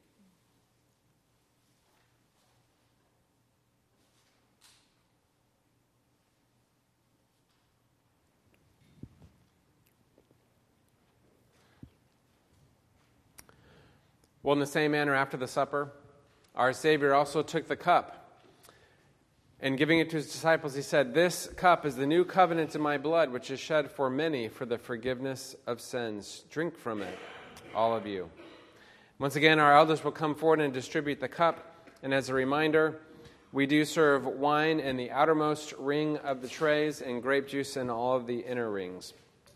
Well, in the same manner, after the supper, our Savior also took the cup. And giving it to his disciples, he said, this cup is the new covenant in my blood, which is shed for many for the forgiveness of sins. Drink from it, all of you. Once again, our elders will come forward and distribute the cup. And as a reminder, we do serve wine in the outermost ring of the trays and grape juice in all of the inner rings.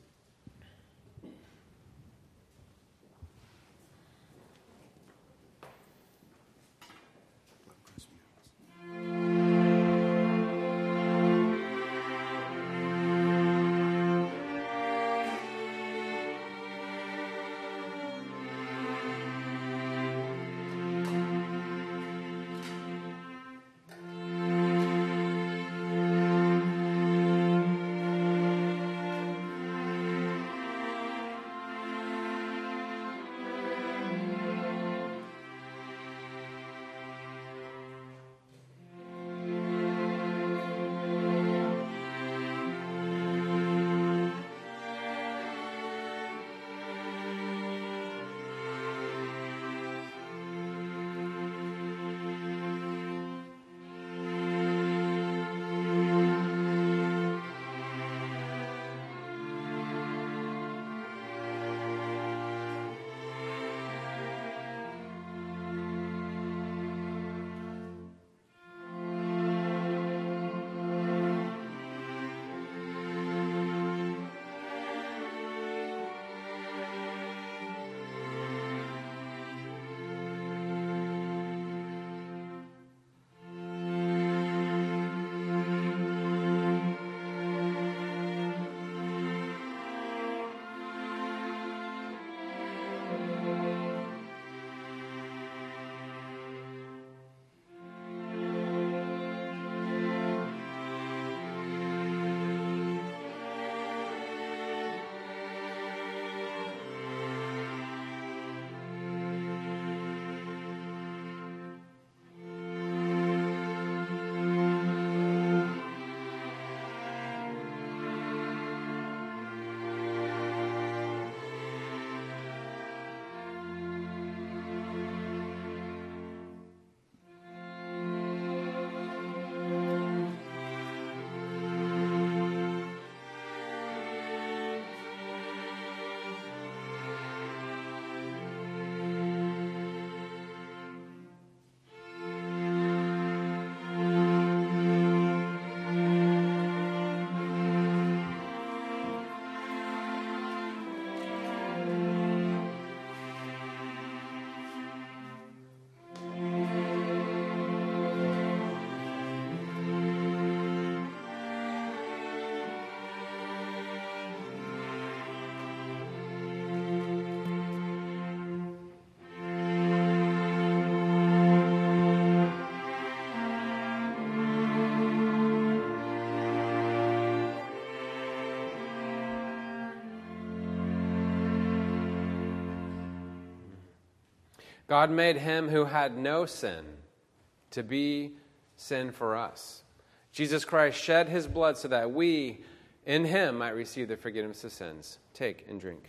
God made him who had no sin to be sin for us. Jesus Christ shed his blood so that we, in him, might receive the forgiveness of sins. Take and drink.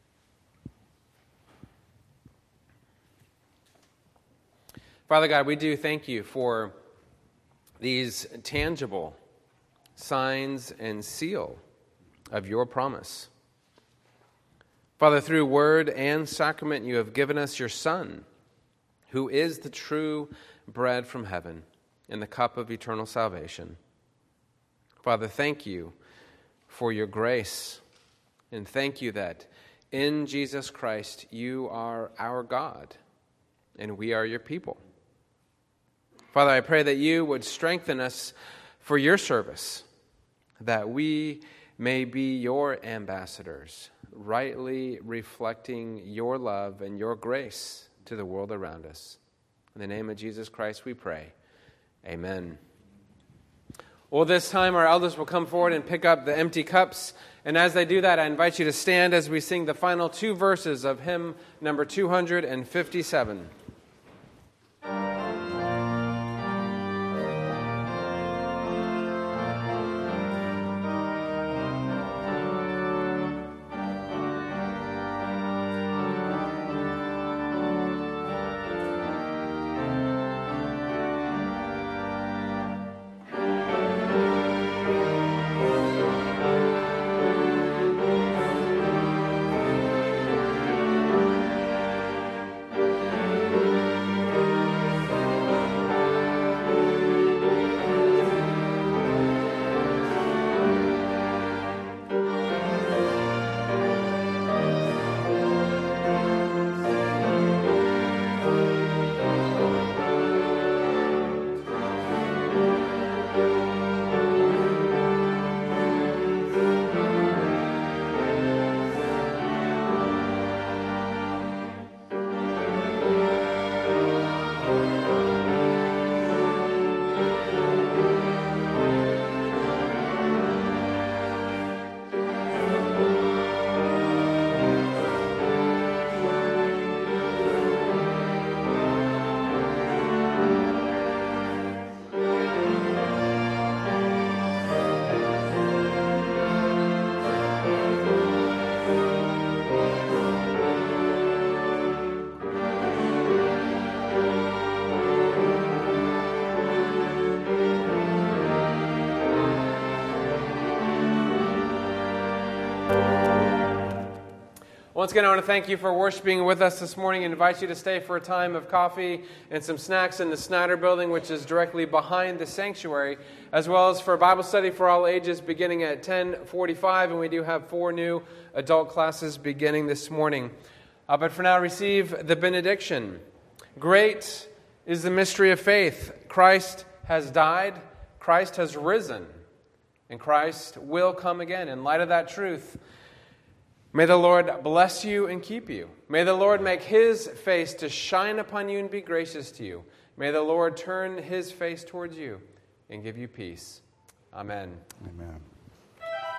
Father God, we do thank you for these tangible signs and seal of your promise. Father, through word and sacrament, you have given us your Son, who is the true bread from heaven and the cup of eternal salvation. Father, thank you for your grace, and thank you that in Jesus Christ you are our God, and we are your people. Father, I pray that you would strengthen us for your service, that we may be your ambassadors, rightly reflecting your love and your grace to the world around us. In the name of Jesus Christ we pray. Amen. Well, this time our elders will come forward and pick up the empty cups. And as they do that, I invite you to stand as we sing the final two verses of hymn number two hundred fifty-seven. Thank you. Once again, I want to thank you for worshiping with us this morning and invite you to stay for a time of coffee and some snacks in the Snyder Building, which is directly behind the sanctuary, as well as for Bible study for all ages beginning at ten forty-five, and we do have four new adult classes beginning this morning. Uh, but for now, receive the benediction. Great is the mystery of faith. Christ has died, Christ has risen, and Christ will come again. In light of that truth, may the Lord bless you and keep you. May the Lord make His face to shine upon you and be gracious to you. May the Lord turn His face towards you and give you peace. Amen. Amen.